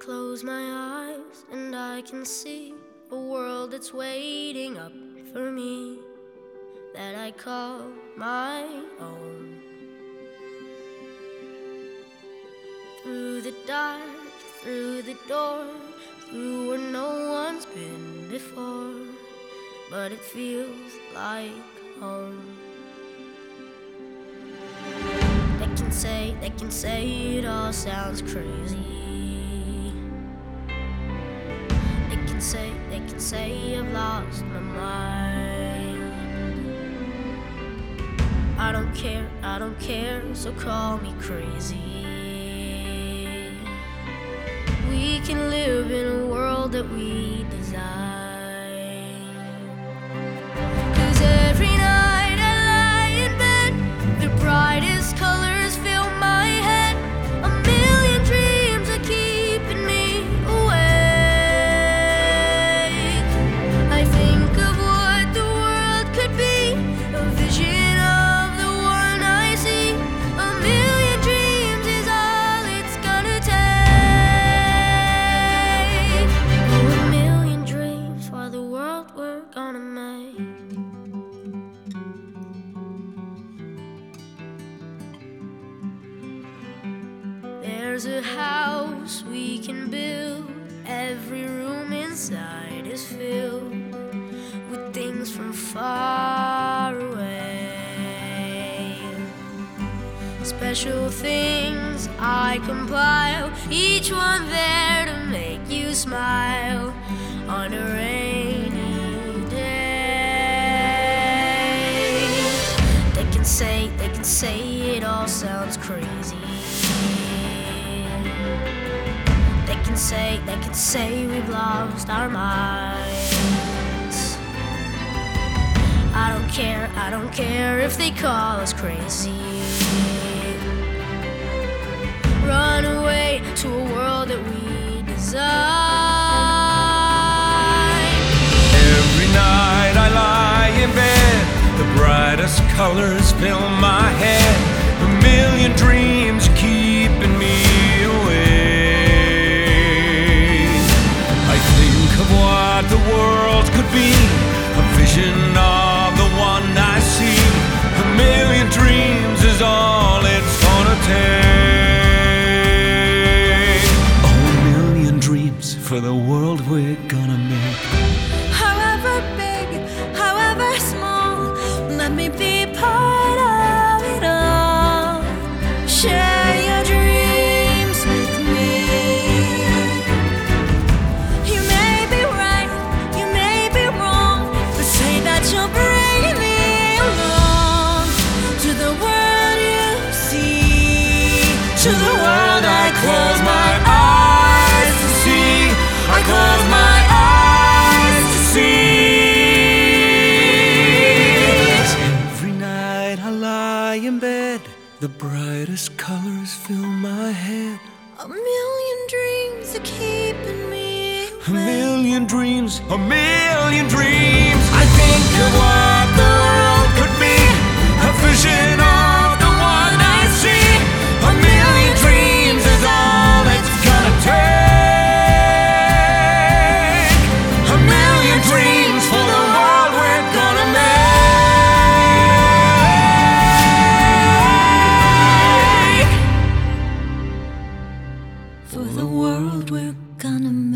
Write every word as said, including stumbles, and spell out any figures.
close my eyes and I can see a world that's waiting up for me, that I call my own. Through the dark, through the door, through where no one's been before, but it feels like home. They can say, they can say it all sounds crazy. They can say, they can say I've lost my mind. I don't care, I don't care, so call me crazy. We can live in a world that we design. 'Cause every night I lie in bed, the brightest colors fill my head. A million dreams are keeping me awake. I think of what the world could be, a vision of the one I see. A million dreams is all it's gonna take. Oh, a million dreams for the world we're gonna make. There's a house we can build. Every room inside is filled with things from far away. Special things I compile, each one there to make you smile on a rainy day. They can say, they can say it all sounds crazy. They can say, they can say we've lost our minds. I don't care, I don't care if they call us crazy. Run away to a world that we design. Every night I lie in bed, the brightest colors fill my head. A million dreams keeping me awake. I think of what the world could be, a vision of the one I see. A million dreams is all it's gonna take. Oh, a million dreams for the world we're gonna make. However big, however small, let me be part of it all. Share your dreams with me. You may be right, you may be wrong, but say that you'll bring me along to the world you see, to the world I close my eyes to see. I close my eyes to see. Every night I lie in bed, the brightest colors fill my head. A million dreams are keeping me A million dreams, a million dreams. I think of what the world could be, a vision of the one I see. A million dreams is all it's gonna take. A million dreams for the world we're gonna make. for the world we're gonna make.